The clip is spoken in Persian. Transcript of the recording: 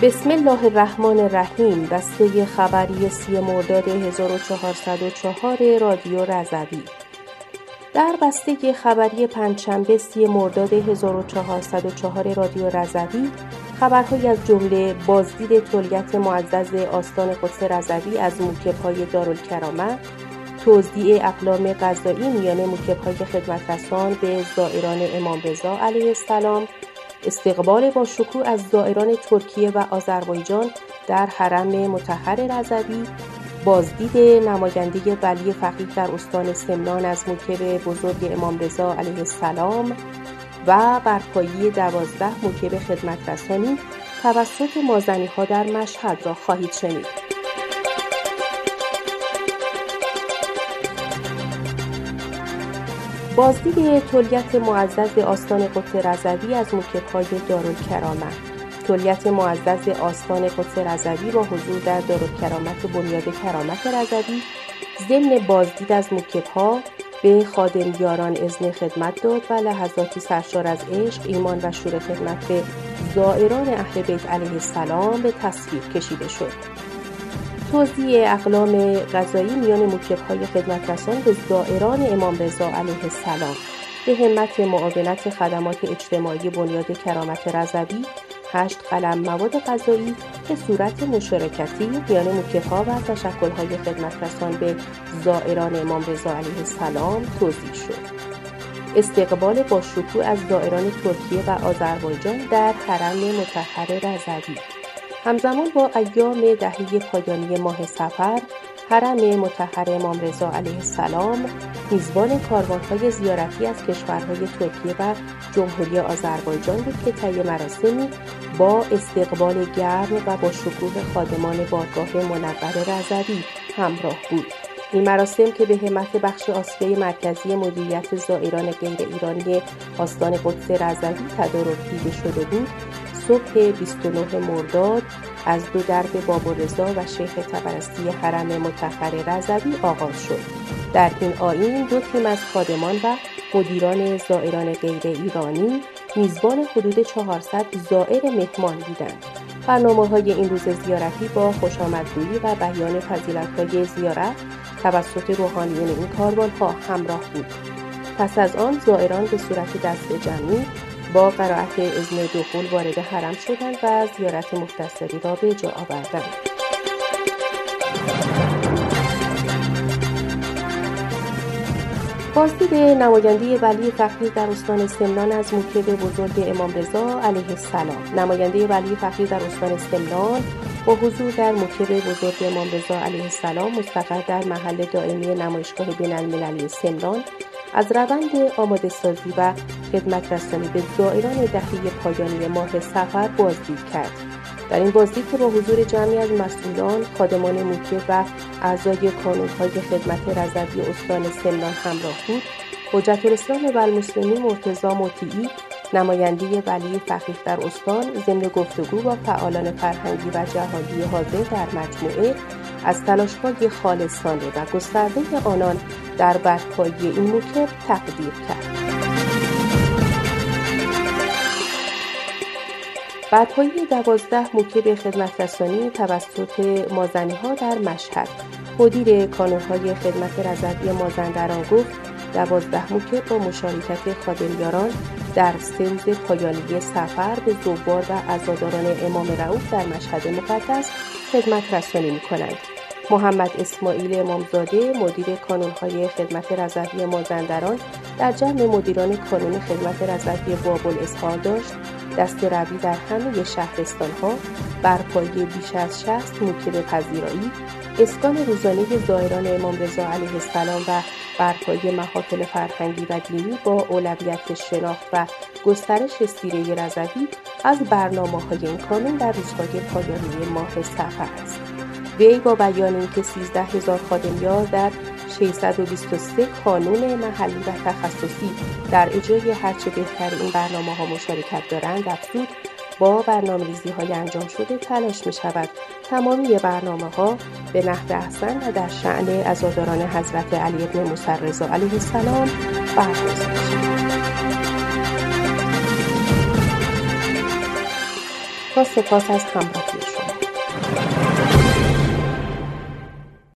بسم الله الرحمن الرحیم. دسته خبری 30 مرداد 1404 رادیو رضوی. در بسته خبری پنجشنبه 30 مرداد 1404 رادیو رضوی خبرهایی از جمله بازدید تولیت معزز آستان قدس رضوی از موکب‌های دارالکرامه، توزیع اقلام غذایی میان موکب‌های خدمترسان به زائران امام رضا علیه السلام، استقبال با شکوه از زائران ترکیه و آذربایجان در حرم مطهر رضوی، بازدید نماینده ولی فقیه در استان سمنان از موکب بزرگ امام رضا علیه السلام و برپایی 12 موکب خدمترسانی توسط مازنی‌ها در مشهد را خواهید شنید. بازدید تولیت معزز آستان قدس رضوی از موکب‌های دارالکرامه. تولیت معزز آستان قدس رضوی با حضور در دارالکرامت بنیاد کرامت رضوی ضمن بازدید از موکب‌ها به خادمیاران اذن خدمت داد و لحظاتی سرشار از عشق، ایمان و شور خدمت به زائران اهل بیت علیه السلام به تصویر کشیده شد. توزیع اقلام غذایی میان موکب‌های خدمترسان به زائران امام رضا علیه السلام به همت معاونت خدمات اجتماعی بنیاد کرامت رضوی 8 قلم مواد غذایی به صورت مشارکتی میان موکب‌ها و تشکل‌های خدمترسان به زائران امام رضا علیه السلام توزیع شد. استقبال با شکوه از زائران ترکیه و آذربایجان در حرم مطهر رضوی. همزمان با ایام دهه پایانی ماه صفر، حرم مطهر امام رضا علیه السلام میزبان کاروان‌های زیارتی از کشورهای ترکیه و جمهوری آذربایجان بود که طی مراسمی با استقبال گرم و با شکوه خادمان بارگاه منور رضوی همراه بود. این مراسم که به همت بخش آسیای مرکزی مدیریت زائران غیر ایرانی آستان قدس رضوی تدارک دیده شده بود، صبح 29 مرداد از دو درب بابالرضا و شیخ طبرسی حرم مطهر رضوی آغاز شد. در این آیین 2 تیم از خادمان و مدیران زائران غیر ایرانی میزبان حدود 400 زائر مهمان بودند. برنامه‌های این روز زیارتی با خوشامدگویی و بیان فضیلت‌های زیارت توسط روحانیون این کاروان‌ها همراه بود. پس از آن زائران به صورت دست جمعی با قرائت اذن دخول وارد حرم شدند و زیارت مختصری را به جا آوردند. بازدید نماینده ولی فقیه در استان سمنان از موکب بزرگ امام رضا علیه السلام. نماینده ولی فقیه در استان سمنان با حضور در موکب بزرگ امام رضا علیه السلام مستقر در محل دائمی نمایشگاه بین‌المللی سمنان از روند آماده سازی و خدمت رسانی به زائران دهه پایانی ماه صفر بازدید کرد. در این بازدید که با حضور جمعی از مسئولان، خادمان موکب و اعضای کانون‌های خدمت رضوی استان سمنان همراه بود، حجت الاسلام و المسلمین مرتضی مطیعی، نماینده ولی فقیه در استان، ضمن گفتگو با فعالان فرهنگی و جهادی حاضر در مجموعه از تلاش‌های خالصانه و گسترده آنان در برپایی این موکب تقدیر کرد. برپایی 12 موکب خدمترسانی توسط مازنی‌ها در مشهد. مدیر کانون‌های خدمت رضوی مازندران گفت 12 موکب با مشارکت خادمیاران در 3 روز پایانی سفر به زوار و عزاداران امام رئوف در مشهد مقدس خدمت رسانی می‌کنند. محمد اسماعیل امامزاده مدیر کانون‌های خدمت رضوی مازندران در جمع مدیران کانون خدمت رضوی باب‌الاسحار داشت دست روی در همه شهرستان‌ها برپایی بیش از 60 موکب پذیرایی، اسکان روزانه زائران امام رضا علیه السلام و برپایی محافل فرهنگی و دینی با اولویت شناخت و گسترش سیره رضوی از برنامه‌های این کانون در روزهای پایانی ماه صفر است. وی با بیان اینکه 13,000 خادمیار در 623 کانون محلی و تخصصی در اجرای هرچه بهتر این برنامه‌ها مشارکت دارند افزود با برنامه‌ریزی‌های انجام شده تلاش می‌شود تمامی برنامه‌ها به نحو احسن و در شأن عزاداران حضرت علی بن موسی رضا علیه السلام برگزار شود. تا سپاس از همراهی شما.